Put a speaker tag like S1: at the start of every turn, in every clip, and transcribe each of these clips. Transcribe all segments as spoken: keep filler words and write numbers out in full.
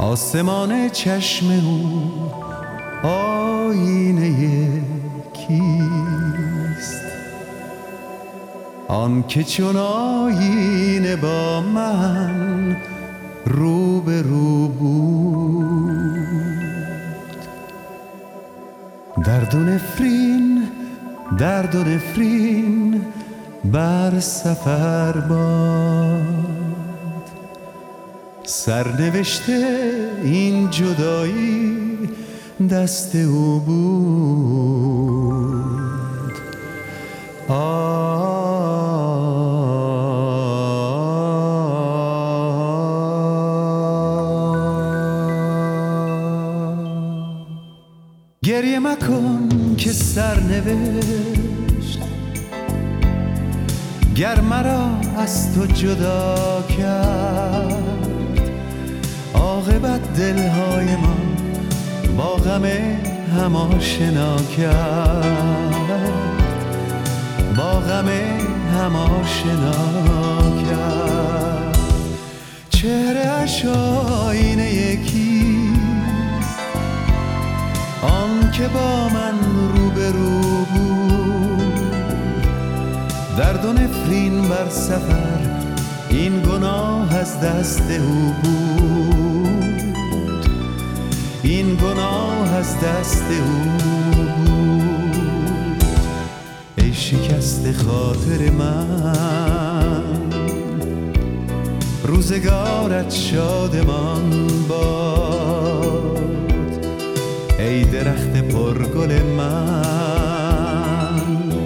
S1: آسمان چشم او آینه کیست؟ آن که چون آینه با من رو به رو بود. درد و نفرین درد و نفرین بر سفر باد، سرنوشته این جدایی دست او بود. آه گریه مکن که سرنوشت گر مرا از تو جدا کرد، عاقبت دلهای ما با غم هم آشنا کرد، با غم هم آشنا کرد. چهره اش آینه یکیست، آن که با من رو به رو بود. درد و نفرین بر سفر این گناه از دست او بود، این گناه از دست او بود. ای شکست خاطر من، روزگارت شادمان باد. ای درخت پرگل من،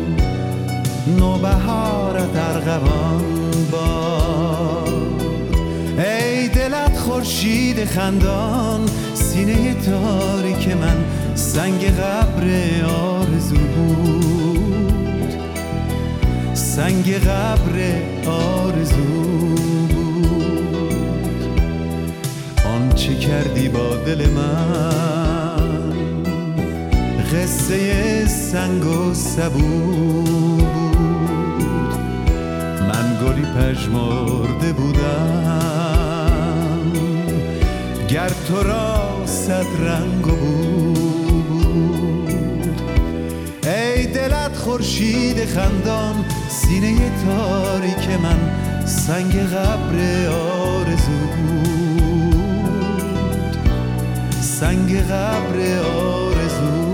S1: نوبهارت ارغوان باد. ای دلت خورشید خندان، سینه تاریک من سنگ قبر آرزو بود، سنگ قبر آرزو بود. آنچه کردی با دل من قصه سنگ و سبو بود. من گلی پژمرده بودم گر تو را صد رنگ و بو بود. ای دلت خورشید خندان، سینه تاریک من سنگ قبر آرزو بود، سنگ قبر آرزو.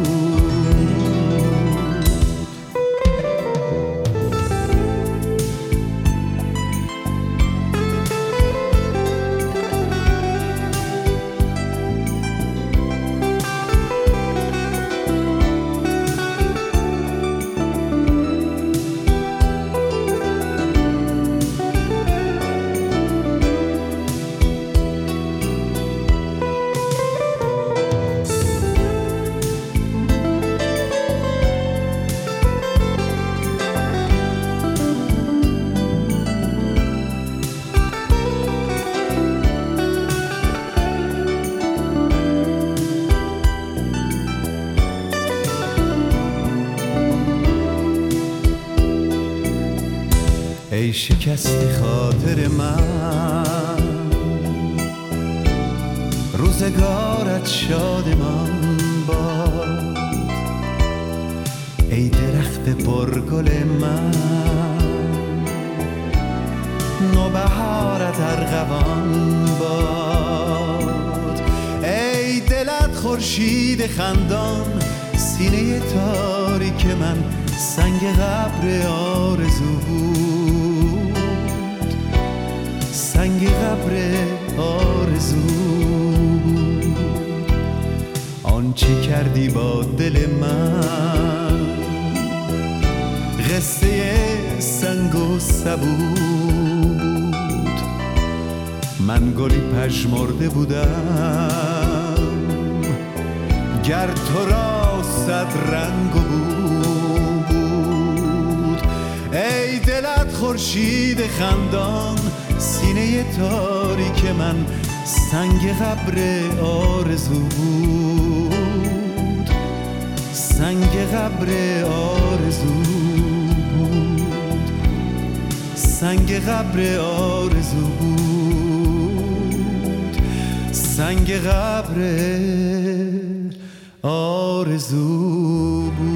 S1: ای شکست خاطر من، روزگارت شادمان باد. ای درخت پرگل من، نوبهارت ارغوان باد. ای دلت خورشید خندان، سینه تاریک من سنگ قبر آرزو بود، سنگ قبر آرزو بود. آنچه کردی با دل من قصه سنگ و سبو بود. من گلی پژمرده بودم گر تو را صد رنگ و بو بود. ای دلت خورشید خندان، سینه تاریک من سنگ قبر آرزو بود، سنگ قبر آرزو بود، سنگ قبر آرزو بود. سنگ قبر آرزو بود.